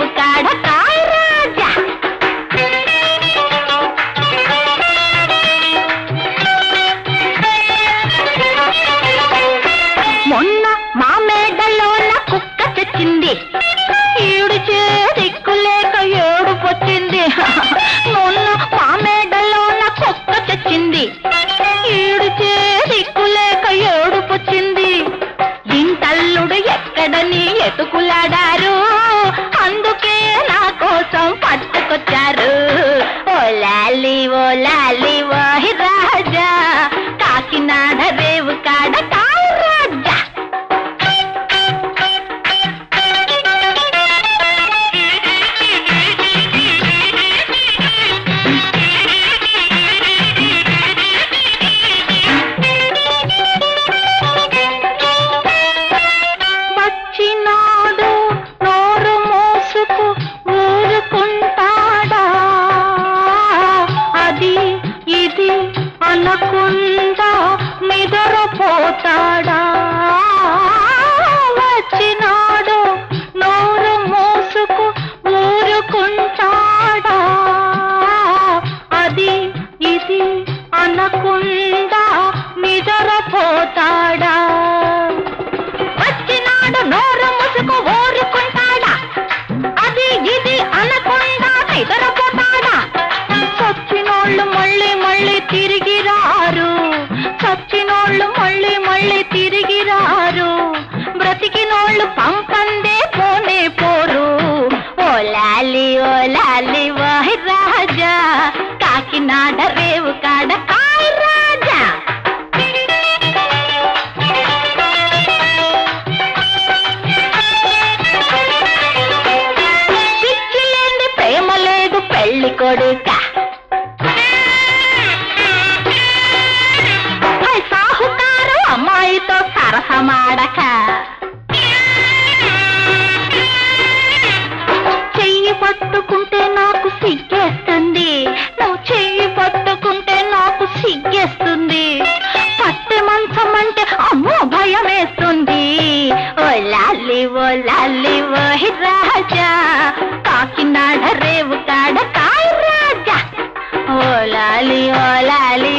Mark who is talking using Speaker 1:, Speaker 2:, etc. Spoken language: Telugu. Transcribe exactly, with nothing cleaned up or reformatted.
Speaker 1: రేవు కాడ కాయ రాజా. మొన్న మా మేడలోన కుక్క చచ్చింది, ఈడుచే దిక్కులేక ఏడుపొచ్చింది. మొన్న మా మేడలోన కుక్క చచ్చింది, ఈడుచే దిక్కులేక ఏడుపొచ్చింది. ఇంటల్లుడు ఎక్కడని ఎతుకులాడారు, అందుకే నా కోసం పట్టుకొచ్చారు. ఓ లాలి ఓ లాలి ఓహి రాజా, కాకినాడ రేవు కాడ కాయ రాజా. వచ్చినాడు నోరు మోసుకు ఊరుకుంటాడా, అది ఇది అనకుండా నిద్రపోతాడా. వచ్చినాడు నోరు మోసుకు ఊరుకుంటాడా, అది ఇది అనకుండా నిద్రపోతాడా. వచ్చినాడు నోరు ముసుకు ఊరుకుంటాడా, అది ఇది అనకుండా నిద్రపోతాడా. చచ్చినోళ్ళు మళ్ళీ మళ్ళీ తిరిగి రారు, చచ్చినోళ్ళు మళ్ళీ మళ్ళీ తిరిగి రారు, బ్రతికినోళ్ళు పంపందే పోనే పోరు. ఓ లాలి ఓ లాలి ఓహి రాజా, కాకినాడ రేవు కాడ కాయ రాజా. పిచ్చిలేంది ప్రేమ లేదు పెళ్లి కొడుక, సాహుకారు అమ్మాయితో సరసమాడక. చెయ్యి పట్టుకుంటే నాకు సిగ్గేస్తుంది, నువ్వు చెయ్యి పట్టుకుంటే నాకు సిగ్గేస్తుంది. పట్టె మంచం అంటే అమ్మో భయం వేస్తుంది. ఓ లాలి ఓ లాలి ఓహి రాజా, కాకినాడ రేవు కాడ కాయ రాజా. ఓ లాలి ఓ లాలి